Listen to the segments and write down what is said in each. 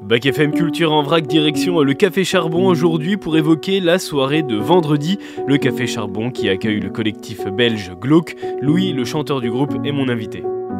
Bac FM Culture en vrac, direction le Café Charbon aujourd'hui pour évoquer la soirée de vendredi. Le Café Charbon qui accueille le collectif belge Glauque. Louis, le chanteur du groupe, est mon invité.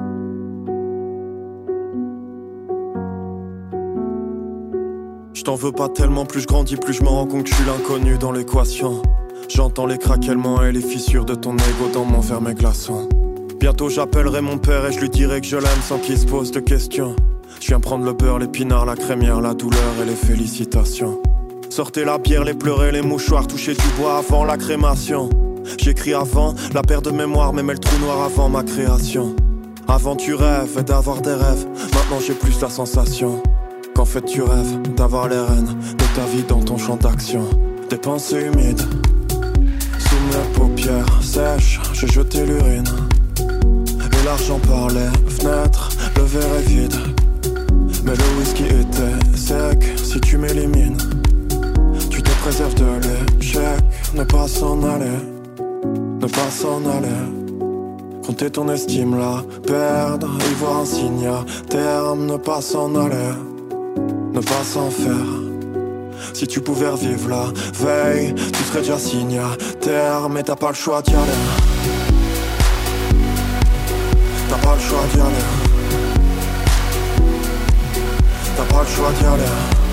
Je t'en veux pas tellement, plus je grandis, plus je me rends compte que je suis l'inconnu dans l'équation. J'entends les craquements et les fissures de ton ego dans mon verre glaçant. Bientôt j'appellerai mon père et je lui dirai que je l'aime sans qu'il se pose de questions. Je viens prendre le beurre, l'épinard, la crémière, la douleur et les félicitations. Sortez la bière, les pleurer, les mouchoirs, toucher du bois avant la crémation. J'écris avant la perte de mémoire, mais mets le trou noir avant ma création. Avant tu rêves d'avoir des rêves, maintenant j'ai plus la sensation qu'en fait tu rêves d'avoir les rênes de ta vie dans ton champ d'action. Des pensées humides sous mes paupières sèches, j'ai jeté l'urine. Et l'argent par les fenêtres, le verre est vide. Mais le whisky était sec, si tu m'élimines, tu te préserves de l'échec. Ne pas s'en aller, ne pas s'en aller. Compter ton estime, la perdre, y voir un signe à terme. Ne pas s'en aller, ne pas s'en faire. Si tu pouvais revivre la veille, tu serais déjà signataire. Mais t'as pas le choix d'y aller, t'as pas le choix d'y aller. T'as pas le choix d'y aller.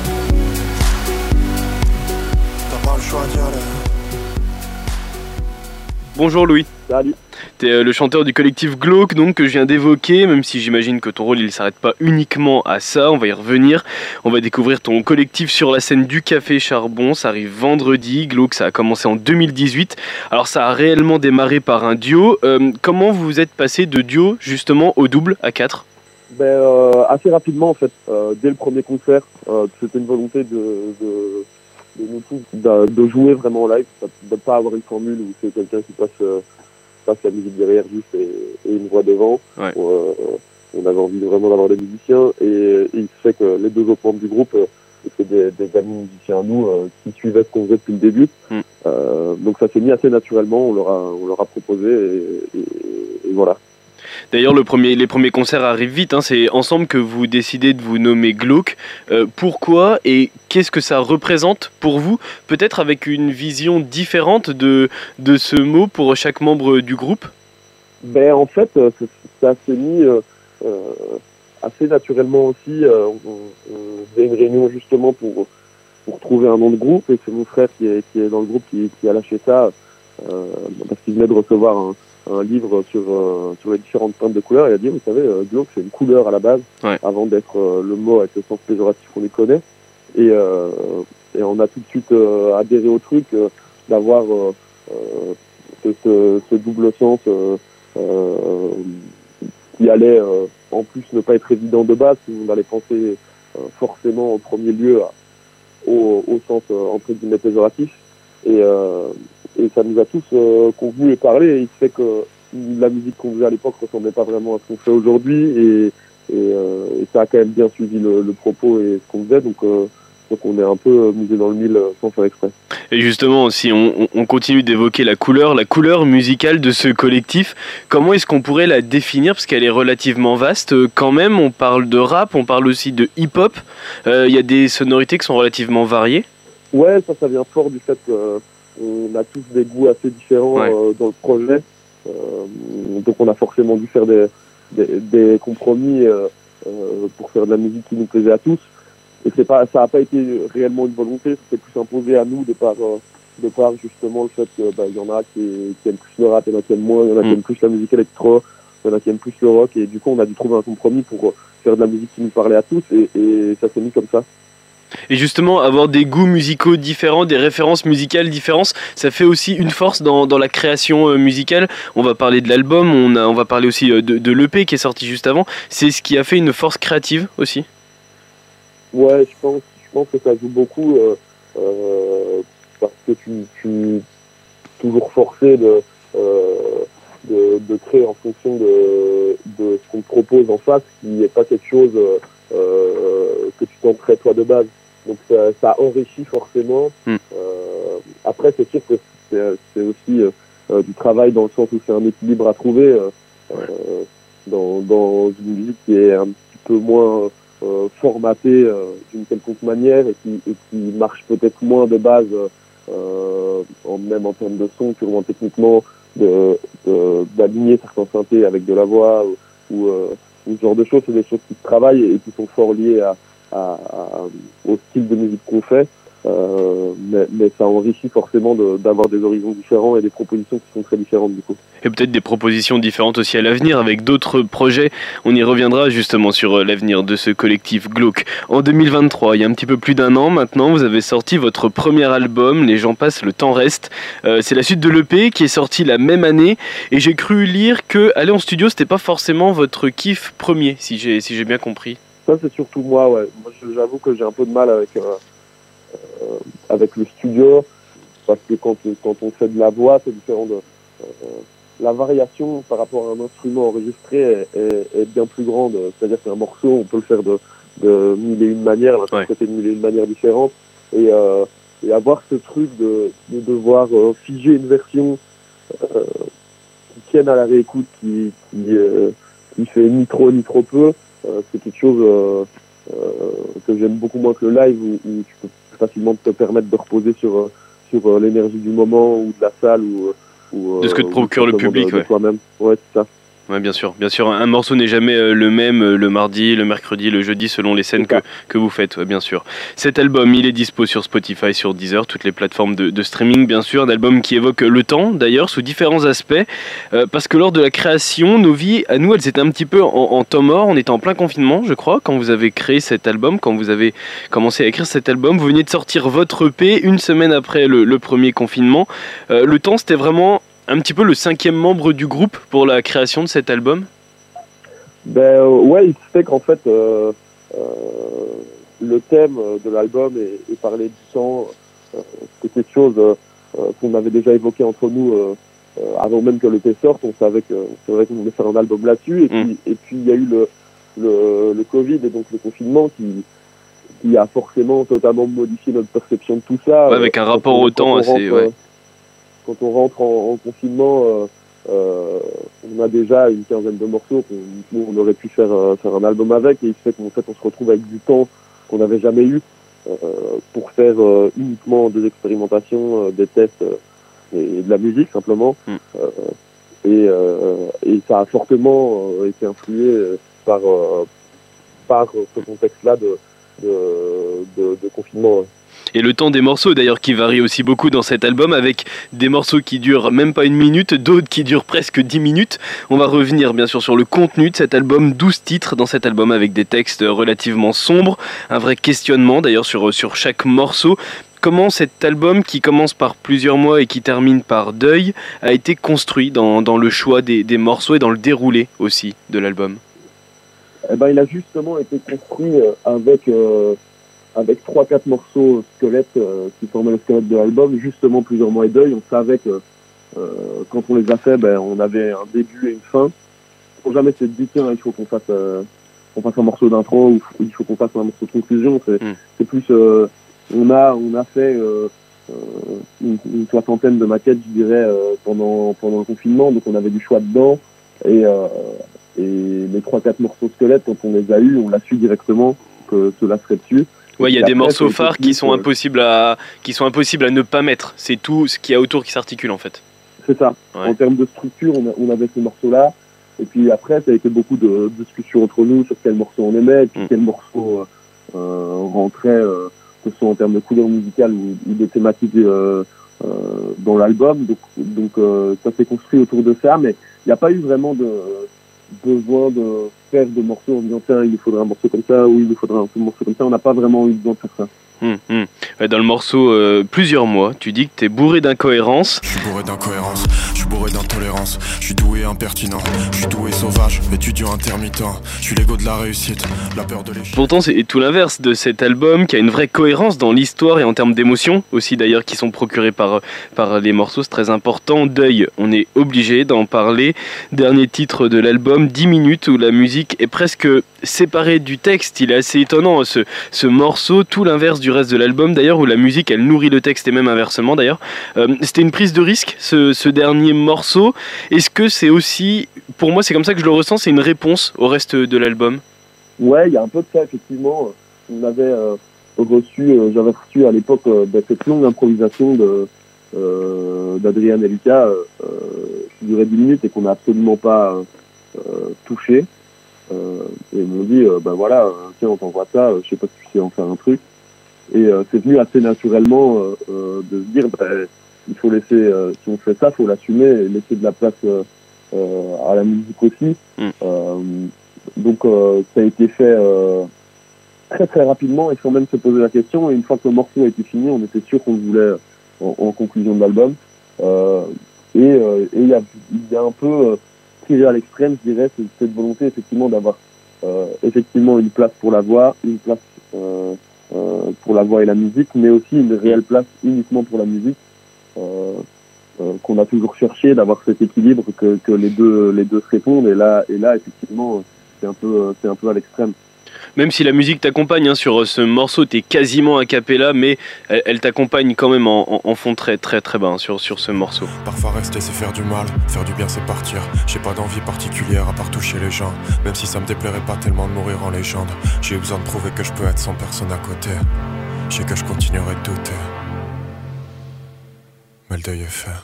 T'as pas le choix d'y aller. Bonjour Louis. Salut. T'es le chanteur du collectif Glauque, donc que je viens d'évoquer, même si j'imagine que ton rôle il s'arrête pas uniquement à ça, on va y revenir. On va découvrir ton collectif sur la scène du Café Charbon, ça arrive vendredi. Glauque, ça a commencé en 2018, alors ça a réellement démarré par un duo. Comment vous êtes passé de duo justement au double à 4? Assez rapidement en fait, dès le premier concert, c'était une volonté de nous tous de jouer vraiment en live, de ne pas avoir une formule où c'est quelqu'un qui passe la musique derrière juste et une voix devant. Ouais. On avait envie vraiment d'avoir des musiciens et il se fait que les deux autres membres du groupe c'est des amis musiciens à nous qui suivaient ce qu'on faisait depuis le début. Donc ça s'est mis assez naturellement, on leur a proposé et voilà. D'ailleurs, les premiers concerts arrivent vite, hein. C'est ensemble que vous décidez de vous nommer Glauque. Pourquoi et qu'est-ce que ça représente pour vous? Peut-être avec une vision différente de ce mot pour chaque membre du groupe? En fait, ça s'est mis assez naturellement aussi. On faisait une réunion justement pour trouver un nom de groupe et c'est mon frère qui est dans le groupe qui a lâché ça parce qu'il venait de recevoir un livre sur les différentes teintes de couleurs. Il a dit, vous savez, Glauque, c'est une couleur à la base, ouais, avant d'être le mot avec le sens péjoratif qu'on les connaît. Et on a tout de suite adhéré au truc d'avoir ce double sens qui allait en plus ne pas être évident de base, on allait penser forcément en premier lieu au sens entre guillemets péjoratif. Et ça nous a tous convenu et parlé. Et il se fait que la musique qu'on faisait à l'époque ressemblait pas vraiment à ce qu'on fait aujourd'hui. Et ça a quand même bien suivi le propos et ce qu'on faisait. Donc on est un peu musé dans le mille sans faire exprès. Et justement, si on continue d'évoquer la couleur musicale de ce collectif, comment est-ce qu'on pourrait la définir? Parce qu'elle est relativement vaste. Quand même, on parle de rap, on parle aussi de hip-hop. Il y a des sonorités qui sont relativement variées. Ouais, ça vient fort du fait qu'on a tous des goûts assez différents dans le projet. Donc on a forcément dû faire des compromis pour faire de la musique qui nous plaisait à tous. Et ça n'a pas été réellement une volonté, c'était plus imposé à nous de par justement le fait qu'il y en a qui aiment plus le rap, il y en a qui aiment moins, il y en a qui aiment plus la musique électro, il y en a qui aiment plus le rock. Et du coup on a dû trouver un compromis pour faire de la musique qui nous parlait à tous et ça s'est mis comme ça. Et justement, avoir des goûts musicaux différents, des références musicales différentes, ça fait aussi une force dans la création musicale. On va parler de l'album, on va parler aussi de l'EP qui est sorti juste avant. C'est ce qui a fait une force créative aussi. Ouais, je pense que ça joue beaucoup parce que tu toujours forcé de créer en fonction de ce qu'on te propose en face, qui n'est pas quelque chose que tu tenterais toi de base. Donc ça enrichit forcément. Après, c'est sûr que c'est aussi du travail dans le sens où c'est un équilibre à trouver dans une musique qui est un petit peu moins formaté d'une quelconque manière et qui marche peut-être moins de base, même en termes de son, purement techniquement, d'aligner certains synthés avec de la voix ou ce genre de choses. C'est des choses qui se travaillent et qui sont fort liées au style de musique qu'on fait. Mais ça enrichit forcément d'avoir des horizons différents et des propositions qui sont très différentes du coup. Et peut-être des propositions différentes aussi à l'avenir avec d'autres projets. On y reviendra justement sur l'avenir de ce collectif Glauque. En 2023, il y a un petit peu plus d'un an maintenant, vous avez sorti votre premier album, Les gens passent, le temps reste. C'est la suite de l'EP qui est sorti la même année et j'ai cru lire que aller en studio, c'était pas forcément votre kiff premier, si j'ai bien compris. Ça c'est surtout moi, ouais. Moi j'avoue que j'ai un peu de mal avec le studio, parce que quand on fait de la voix, c'est différent la variation par rapport à un instrument enregistré est bien plus grande. C'est-à-dire qu'un morceau, on peut le faire de mille et une manières, l'interpréter de mille et une manières différentes, et avoir ce truc de devoir figer une version qui tienne à la réécoute, qui fait ni trop ni trop peu, c'est quelque chose que j'aime beaucoup moins que le live, où tu peux facilement te permettre de reposer sur l'énergie du moment ou de la salle ou de ce que te procure le public, de toi-même. Ouais, c'est ça. Ouais, bien sûr. Un morceau n'est jamais le même le mardi, le mercredi, le jeudi, selon les scènes que vous faites, ouais, bien sûr. Cet album, il est dispo sur Spotify, sur Deezer, toutes les plateformes de streaming, bien sûr. Un album qui évoque le temps, d'ailleurs, sous différents aspects. Parce que lors de la création, nos vies, à nous, elles étaient un petit peu en temps mort. On était en plein confinement, je crois, quand vous avez créé cet album, quand vous avez commencé à écrire cet album. Vous veniez de sortir votre EP une semaine après le premier confinement. Le temps, c'était vraiment un petit peu le 5e membre du groupe pour la création de cet album. Ouais, il se fait qu'en fait le thème de l'album est parler du temps. C'est quelque chose qu'on avait déjà évoqué entre nous avant même que l'EP sorte. On savait que c'est vrai qu'on voulait faire un album là-dessus, et puis il y a eu le Covid et donc le confinement qui a forcément totalement modifié notre perception de tout ça. Ouais, avec un rapport au temps assez... Quand on rentre en confinement, on a déjà une quinzaine de morceaux qu'on aurait pu faire un album avec, et il fait qu'en fait on se retrouve avec du temps qu'on n'avait jamais eu pour faire uniquement des expérimentations, des tests et de la musique simplement. Et ça a fortement été influé par ce contexte-là de confinement. Ouais. Et le temps des morceaux d'ailleurs qui varie aussi beaucoup dans cet album, avec des morceaux qui durent même pas une minute, d'autres qui durent presque 10 minutes. On va revenir bien sûr sur le contenu de cet album, 12 titres dans cet album avec des textes relativement sombres, un vrai questionnement d'ailleurs sur chaque morceau. Comment cet album qui commence par plusieurs mois et qui termine par deuil a été construit dans le choix des morceaux et dans le déroulé aussi de l'album? Il a justement été construit avec 3-4 morceaux squelettes qui formaient le squelette de l'album, justement plusieurs mois et deuil. On savait que quand on les a fait, on avait un début et une fin. Pour jamais se dire tiens, il faut qu'on fasse un morceau d'intro ou il faut qu'on fasse un morceau de conclusion. C'est plus on a fait une soixantaine de maquettes, je dirais, pendant le confinement, donc on avait du choix dedans, et les 3-4 morceaux squelettes, quand on les a eus, on l'a su directement que cela serait dessus. Ouais, il y a des morceaux phares qui sont impossibles à ne pas mettre. C'est tout ce qu'il y a autour qui s'articule en fait. C'est ça. Ouais. En termes de structure, on avait ces morceaux-là. Et puis après, ça a été beaucoup de discussions entre nous sur quel morceau on aimait, et puis quel morceau rentrait, que ce soit en termes de couleur musicale ou de thématiques dans l'album. Donc ça s'est construit autour de ça, mais il n'y a pas eu vraiment de besoin de faire de morceaux en disant tiens, il nous faudrait un morceau comme ça, ou il nous faudrait un morceau comme ça. On n'a pas vraiment eu besoin de faire ça. Dans le morceau Plusieurs mois, tu dis que t'es bourré d'incohérences. Je suis bourré d'incohérences, je suis bourré d'intolérance, je suis doué impertinent, je suis doué sauvage, étudiant intermittent, je suis l'ego de la réussite, la peur de l'échec. Pourtant c'est tout l'inverse de cet album, qui a une vraie cohérence dans l'histoire et en termes d'émotions aussi d'ailleurs, qui sont procurées par les morceaux, c'est très important. Deuil, on est obligé d'en parler. Dernier titre de l'album, 10 minutes où la musique est presque séparée du texte. Il est assez étonnant ce morceau, tout l'inverse du reste de l'album d'ailleurs, où la musique elle nourrit le texte et même inversement d'ailleurs. C'était une prise de risque ce dernier morceau. Est-ce que c'est aussi, pour moi c'est comme ça que je le ressens, c'est une réponse au reste de l'album? Ouais, il y a un peu de ça, effectivement. On avait j'avais reçu à l'époque cette longue improvisation d'Adrien et Lucas qui durait 10 minutes et qu'on n'a absolument pas touché. Et ils m'ont dit, voilà, tiens, on t'envoie ça, je sais pas si tu sais en faire un truc. Et c'est venu assez naturellement de se dire, il faut laisser, si on fait ça, il faut l'assumer et laisser de la place à la musique aussi. Donc ça a été fait très très rapidement et sans même se poser la question. Et une fois que le morceau a été fini, on était sûr qu'on le voulait en conclusion de l'album. Et il y a un peu tiré à l'extrême, je dirais, cette volonté effectivement d'avoir effectivement une place pour la voix, une place pour la voix et la musique, mais aussi une réelle place uniquement pour la musique. Qu'on a toujours cherché, d'avoir cet équilibre que les deux se répondent, et là effectivement c'est un peu à l'extrême. Même si la musique t'accompagne hein, sur ce morceau, t'es quasiment a cappella, mais elle t'accompagne quand même en fond très très très bas hein, sur ce morceau. Parfois rester c'est faire du mal, faire du bien c'est partir. J'ai pas d'envie particulière à part toucher les gens. Même si ça me déplairait pas tellement de mourir en légende. J'ai eu besoin de prouver que je peux être sans personne à côté. Je sais que je continuerai de douter, mais le deuil est fait.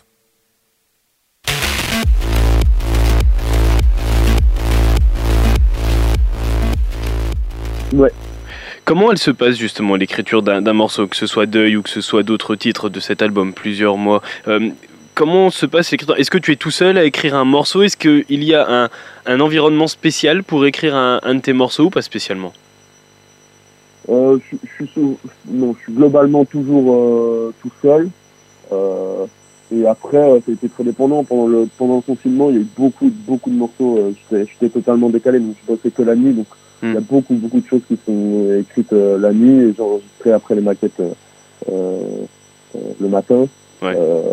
Ouais. Comment elle se passe justement l'écriture d'un morceau, que ce soit Deuil ou que ce soit d'autres titres de cet album, plusieurs mois comment se passe l'écriture? Est-ce que tu es tout seul à écrire un morceau? Est-ce qu'il y a un environnement spécial pour écrire un de tes morceaux ou pas spécialement? Je suis globalement toujours tout seul. Et après, ça a été très dépendant. Pendant le confinement, il y a eu beaucoup de morceaux. J'étais totalement décalé, donc je bossais que la nuit. Donc il y a beaucoup de choses qui sont écrites la nuit et j'enregistrais après les maquettes le matin. Ouais.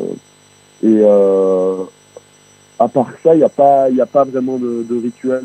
À part ça, il y a pas vraiment de rituel.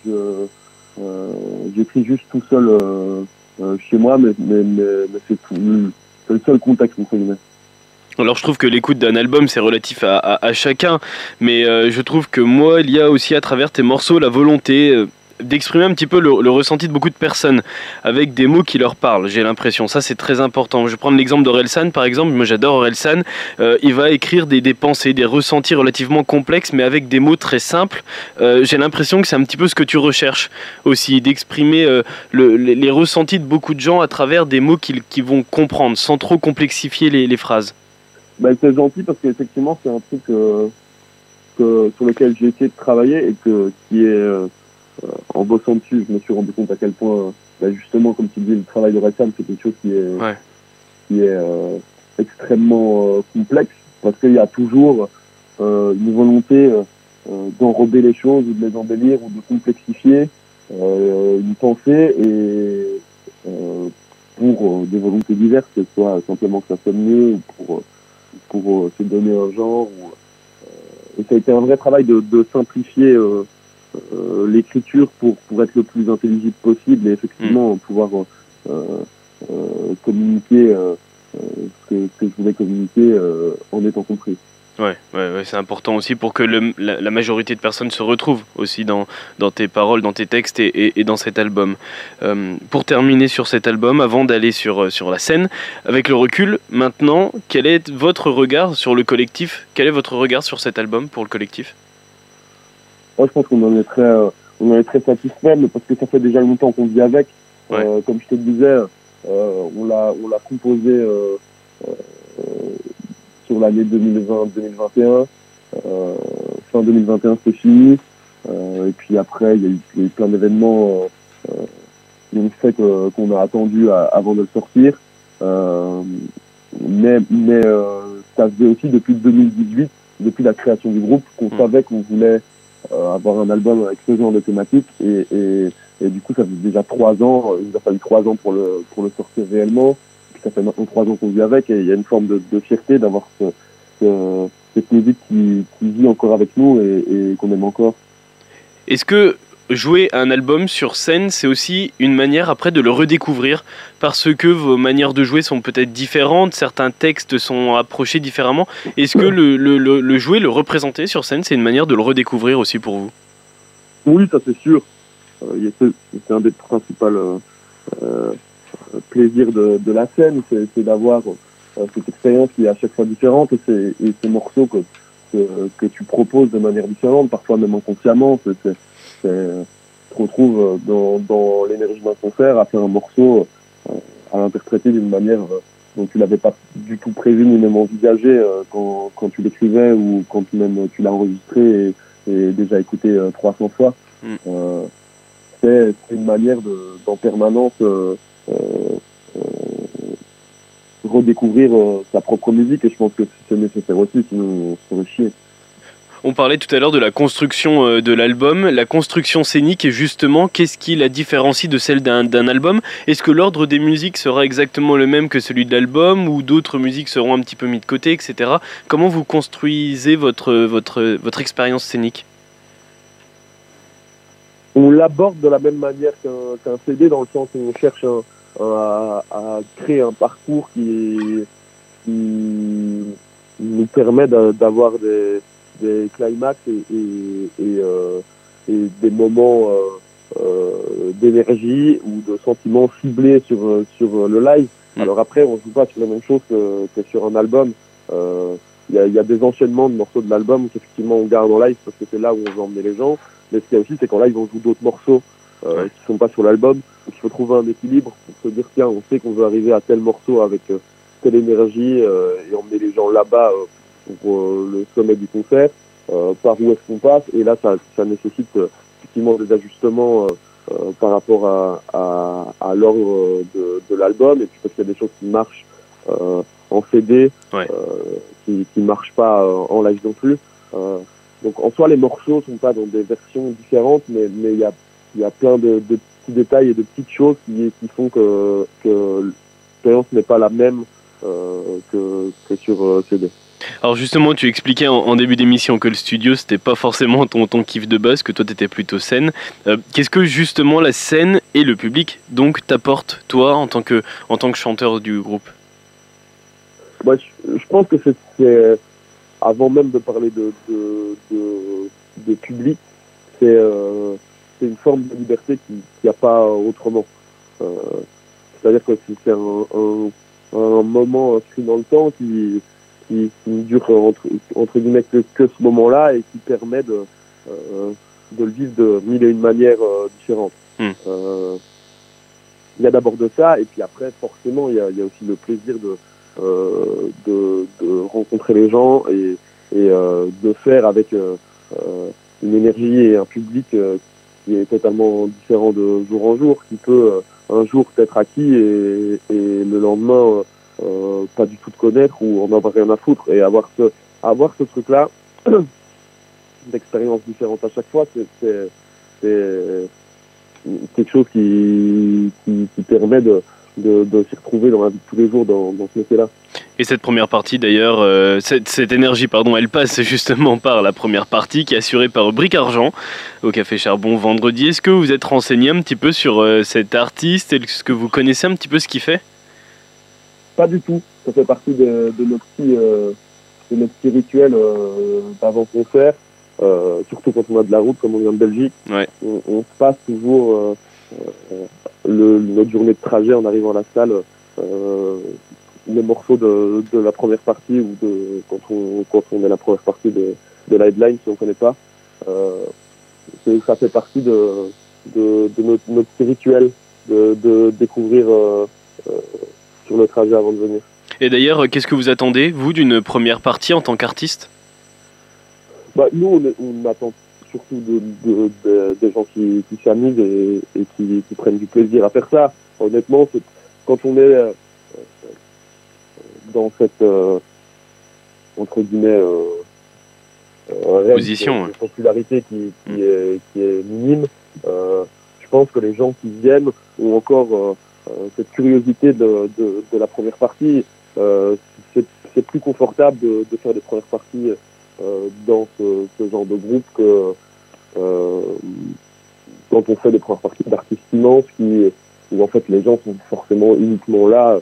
J'écris juste tout seul chez moi, mais c'est tout. C'est le seul contexte, entre guillemets. Alors je trouve que l'écoute d'un album c'est relatif à chacun, mais je trouve que moi il y a aussi à travers tes morceaux la volonté d'exprimer un petit peu le ressenti de beaucoup de personnes avec des mots qui leur parlent, j'ai l'impression, ça c'est très important. Je vais prendre l'exemple d'Orelsan par exemple, moi j'adore Orelsan, il va écrire des pensées, des ressentis relativement complexes mais avec des mots très simples. J'ai l'impression que c'est un petit peu ce que tu recherches aussi, d'exprimer les ressentis de beaucoup de gens à travers des mots qu'ils vont comprendre sans trop complexifier les phrases. C'est gentil parce qu'effectivement c'est un truc sur lequel j'ai essayé de travailler et qui est en bossant dessus, je me suis rendu compte à quel point justement comme tu dis le travail de Orelsan c'est quelque chose qui est extrêmement complexe parce qu'il y a toujours une volonté d'enrober les choses ou de les embellir ou de complexifier une pensée et pour des volontés diverses, que ce soit simplement que ça sonne mieux ou pour se donner un genre. Et ça a été un vrai travail de simplifier l'écriture pour être le plus intelligible possible et effectivement pouvoir communiquer ce que je voulais communiquer en étant compris. Ouais, c'est important aussi pour que la majorité de personnes se retrouvent aussi dans tes paroles, dans tes textes et dans cet album. Pour terminer sur cet album, avant d'aller sur la scène, avec le recul, maintenant, quel est votre regard sur le collectif? Quel est votre regard sur cet album pour le collectif? Moi, je pense qu'on en est très satisfait, mais parce que ça fait déjà longtemps qu'on vit avec. Ouais. Comme je te le disais, on l'a composé sur l'année 2020-2021. Fin 2021, c'est fini. Et puis après, il y a eu plein d'événements qui ont fait qu'on a attendu avant de le sortir. Mais ça faisait aussi depuis 2018, depuis la création du groupe, qu'on savait qu'on voulait avoir un album avec ce genre de thématique. Et du coup, ça fait déjà 3 ans. Il nous a fallu 3 ans pour le sortir réellement. Ça fait maintenant 3 ans qu'on vit avec et il y a une forme de fierté d'avoir cette musique qui vit encore avec nous et qu'on aime encore. Est-ce que jouer un album sur scène, c'est aussi une manière après de le redécouvrir parce que vos manières de jouer sont peut-être différentes, certains textes sont approchés différemment. Est-ce que le jouer, le représenter sur scène, c'est une manière de le redécouvrir aussi pour vous? Oui, ça c'est sûr. c'est un des principaux plaisirs de la scène, c'est d'avoir cette expérience qui est à chaque fois différente, et ces morceaux que tu proposes de manière différente, parfois même inconsciemment. Tu te retrouves dans l'énergie d'un concert à faire un morceau, à l'interpréter d'une manière dont tu l'avais pas du tout prévu ni même envisagé quand tu l'écrivais, ou quand même tu l'as enregistré et déjà écouté 300 fois. C'est une manière d'en permanence redécouvrir sa propre musique, et je pense que c'est nécessaire aussi, sinon on serait chier. On parlait tout à l'heure de la construction de l'album, la construction scénique, et justement, qu'est-ce qui la différencie de celle d'un album? Est-ce que l'ordre des musiques sera exactement le même que celui de l'album, ou d'autres musiques seront un petit peu mises de côté, etc. Comment vous construisez votre expérience scénique? On l'aborde de la même manière qu'un CD, dans le sens où on cherche à créer un parcours qui nous permet d'avoir des climax et des moments d'énergie ou de sentiments ciblés sur le live. Alors après, on joue pas sur la même chose que sur un album. Il y a des enchaînements de morceaux de l'album qu'effectivement on garde en live parce que c'est là où on veut emmener les gens. Mais ce qu'il y a aussi, c'est qu'en live, on joue d'autres morceaux qui sont pas sur l'album. Donc il faut trouver un équilibre pour se dire, tiens, on sait qu'on veut arriver à tel morceau avec telle énergie et emmener les gens là-bas pour le sommet du concert. Par où est-ce qu'on passe? Et là, ça nécessite effectivement des ajustements par rapport à l'ordre de l'album. Et puis parce qu'il y a des choses qui marchent en CD, qui marchent pas en live non plus. Donc en soi, les morceaux sont pas dans des versions différentes, mais il y a plein de petits détails et de petites choses qui font que l'expérience n'est pas la même que sur CD. Alors justement, tu expliquais en début d'émission que le studio, c'était pas forcément ton kiff de base, que toi t'étais plutôt scène. Qu'est-ce que justement la scène et le public donc t'apportent, toi, en tant que chanteur du groupe? Moi, je pense que c'est avant même de parler de public, c'est une forme de liberté qu'il n'y a pas autrement. C'est-à-dire que c'est un moment inscrit dans le temps qui dure entre guillemets que ce moment-là, et qui permet de le vivre de mille et une manières différentes. Il y a d'abord de ça, et puis après forcément il y a aussi le plaisir de rencontrer les gens et de faire avec une énergie et un public qui est totalement différent de jour en jour, qui peut un jour être acquis et le lendemain pas du tout te connaître ou en avoir rien à foutre. Et avoir ce truc-là d'expériences différentes à chaque fois, c'est quelque chose qui permet de s'y retrouver dans la vie de tous les jours dans ce métier-là. Et cette première partie d'ailleurs, cette énergie, pardon, elle passe justement par la première partie qui est assurée par Bric Argent au Café Charbon vendredi. Est-ce que vous êtes renseigné un petit peu sur cet artiste? Est-ce que vous connaissez un petit peu ce qu'il fait? Pas du tout. Ça fait partie de nos petits rituels d'avant-concert, surtout quand on a de la route, comme on vient de Belgique. Ouais. On se passe toujours notre journée de trajet en arrivant à la salle, les morceaux de la première partie, ou quand on est la première partie de la headline, si on ne connaît pas. Ça fait partie de notre petit rituel de découvrir sur le trajet avant de venir. Et d'ailleurs, qu'est-ce que vous attendez, vous, d'une première partie en tant qu'artiste? Nous, on attend surtout des gens qui s'amusent et qui prennent du plaisir à faire ça. Honnêtement, quand on est dans cette entre guillemets position, de popularité qui est minime, je pense que les gens qui viennent ont encore cette curiosité de la première partie. C'est plus confortable de faire des premières parties dans ce genre de groupe que quand on fait des premières parties d'artistes immenses où en fait les gens sont forcément uniquement là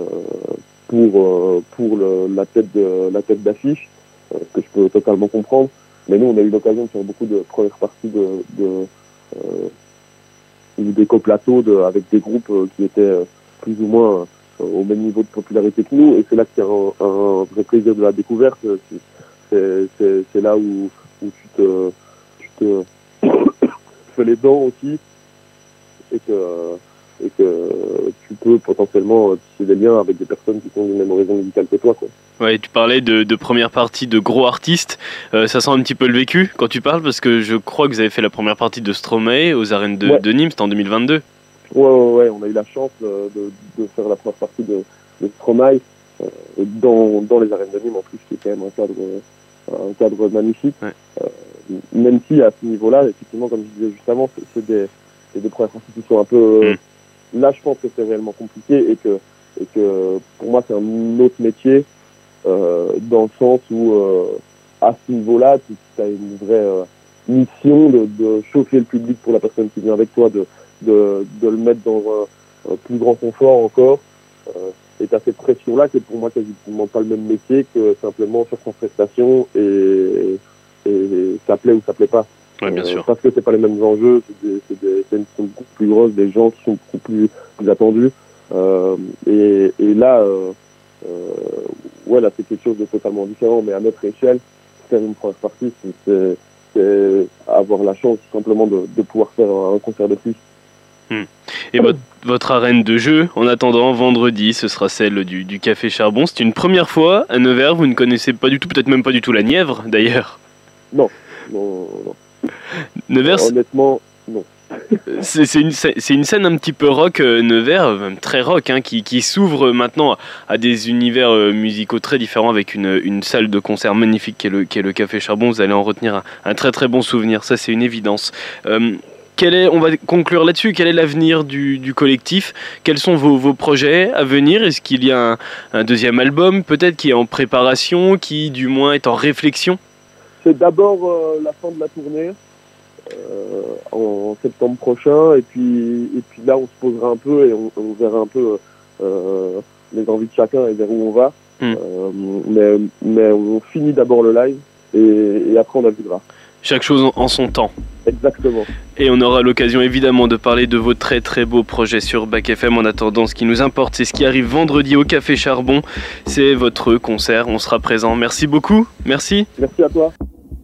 pour la tête d'affiche, que je peux totalement comprendre. Mais nous, on a eu l'occasion de faire beaucoup de premières parties des coplateaux avec des groupes qui étaient plus ou moins au même niveau de popularité que nous, et c'est là qu'il y a un vrai plaisir de la découverte. C'est là où tu te fais les dents aussi, et que tu peux potentiellement tisser des liens avec des personnes qui ont une même horizon musicale que toi, quoi. Ouais, tu parlais de première partie de gros artistes. Ça sent un petit peu le vécu quand tu parles, parce que je crois que vous avez fait la première partie de Stromae aux arènes de Nîmes, c'était en 2022. Ouais, on a eu la chance de faire la première partie de Stromae dans les arènes de Nîmes, en plus, qui est quand même un cadre magnifique. Ouais. Même si à ce niveau-là, effectivement, comme je disais juste avant, c'est des premières parties qui sont un peu... Là, je pense que c'est réellement compliqué, et que pour moi, c'est un autre métier, dans le sens où, à ce niveau-là, tu as une vraie mission de chauffer le public pour la personne qui vient avec toi, de le mettre dans un plus grand confort encore. Et t'as cette pression-là qui est pour moi quasiment pas le même métier que simplement faire son prestation et ça plaît ou ça plaît pas. Ouais, bien sûr. Parce que c'est pas les mêmes enjeux, c'est des scènes qui sont beaucoup plus grosses, des gens qui sont beaucoup plus attendus. Et là, là, c'est quelque chose de totalement différent, mais à notre échelle, faire une première partie, c'est avoir la chance simplement de pouvoir faire un concert de plus. Et votre arène de jeu, en attendant, vendredi, ce sera celle du Café Charbon. C'est une première fois à Nevers, vous ne connaissez pas du tout, peut-être même pas du tout la Nièvre, d'ailleurs. Non. Nevers, honnêtement, non. C'est une scène un petit peu rock, Nevers, même très rock, hein, qui s'ouvre maintenant à des univers musicaux très différents, avec une salle de concert magnifique qui est le Café Charbon. Vous allez en retenir un très très bon souvenir, ça c'est une évidence. On va conclure là-dessus. Quel est l'avenir du collectif? Quels sont vos projets à venir? Est-ce qu'il y a un deuxième album peut-être qui est en préparation, qui du moins est en réflexion? C'est d'abord la fin de la tournée en septembre prochain, et puis là on se posera un peu et on verra un peu les envies de chacun et vers où on va. Mais on finit d'abord le live et après on avisera. Chaque chose en son temps. Exactement. Et on aura l'occasion évidemment de parler de vos très très beaux projets sur Back FM. En attendant, ce qui nous importe, c'est ce qui arrive vendredi au Café Charbon. C'est votre concert, on sera présent. Merci beaucoup. Merci. Merci à toi.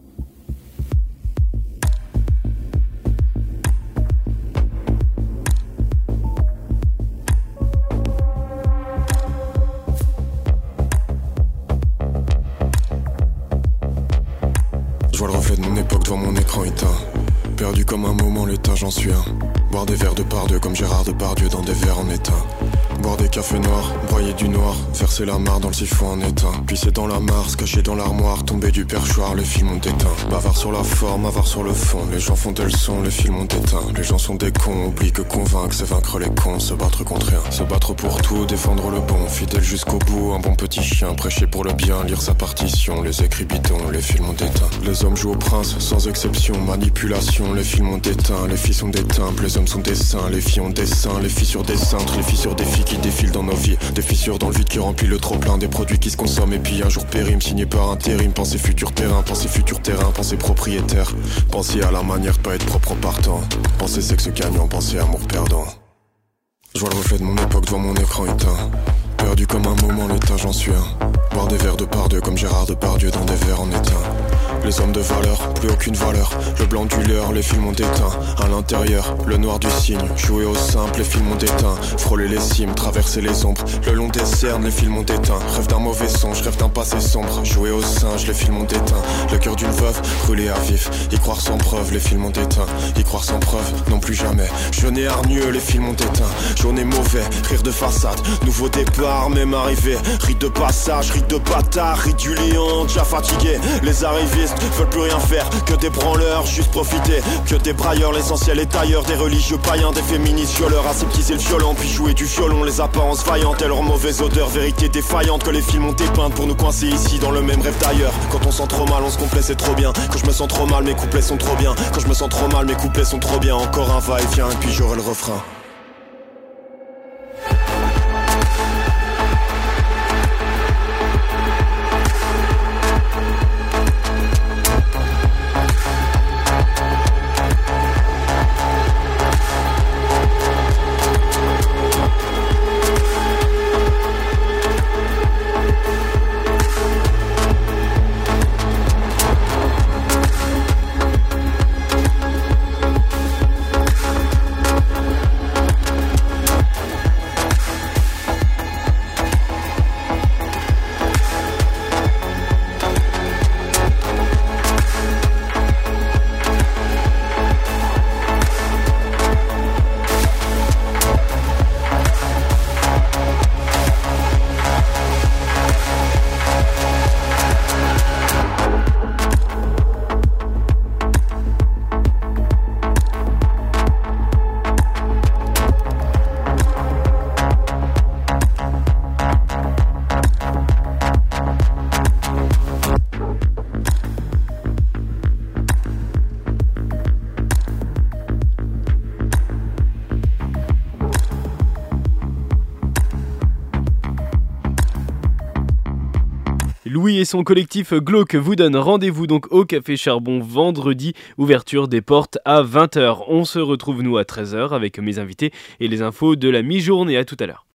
Je vois le reflet de mon époque devant mon écran éteint. Perdu comme un moment, l'état j'en suis un. Boire des verres de par deux comme Gérard Depardieu dans des verres en étain. Boire des cafés noirs, broyer du noir, verser la mare dans le siphon en étain. Pisser dans la mare, se cacher dans l'armoire, tomber du perchoir, les films ont éteint. Bavard sur la forme, avare sur le fond, les gens font des leçons, les films ont éteint. Les gens sont des cons, oublient que convaincre c'est vaincre les cons, se battre contre rien. Se battre pour tout, défendre le bon, fidèle jusqu'au bout, un bon petit chien, prêcher pour le bien, lire sa partition. Les écrits bidons, les films ont éteint. Les hommes jouent au prince, sans exception, manipulation, les films ont éteint. Les filles sont des timbres, les hommes sont des saints, les filles ont des seins, les filles sur des cintres, les filles sur des filles qui défilent dans nos vies, des fissures dans le vide qui remplit le trop plein, des produits qui se consomment et puis un jour périment, signé par intérim. Pensez futur terrain, pensez propriétaire, pensez à la manière de pas être propre en partant, pensez sexe gagnant, pensez amour perdant. Je vois le reflet de mon époque devant mon écran éteint. Perdu comme un moment, l'état j'en suis un. Boire des verres de par deux comme Gérard Depardieu dans des verres en étain. Les hommes de valeur, plus aucune valeur. Le blanc du leurre, les films ont éteint. À l'intérieur, le noir du cygne. Jouer au simple, les films ont éteint. Frôler les cimes, traverser les ombres. Le long des cernes, les films ont éteint. Rêve d'un mauvais songe, rêve d'un passé sombre. Jouer au singe, les films ont éteint. Le cœur d'une veuve, brûlé à vif. Y croire sans preuve, les films ont éteint. Y croire sans preuve, non plus jamais. Jeune et hargneux, les films ont éteint. Jaune et mauvais, rire de façade. Nouveau départ, même arrivé. Rite de passage, rite de bâtard. Rite du lion, déjà fatigué. Les arrivistes veulent plus rien faire que des branleurs, juste profiter. Que des brailleurs, l'essentiel est ailleurs. Des religieux païens, des féministes violeurs. Aseptiser le violent, puis jouer du violon. Les apparences vaillantes et leur mauvaise odeur. Vérité défaillante que les films ont dépeinte pour nous coincer ici dans le même rêve d'ailleurs. Quand on sent trop mal, on se complaît, c'est trop bien. Quand je me sens trop mal, mes couplets sont trop bien. Quand je me sens trop mal, mes couplets sont trop bien. Encore un va-et-vient, et puis j'aurai le refrain. Louis et son collectif Glauque vous donnent rendez-vous donc au Café Charbon vendredi, ouverture des portes à 20h. On se retrouve nous à 13h avec mes invités et les infos de la mi-journée. À tout à l'heure.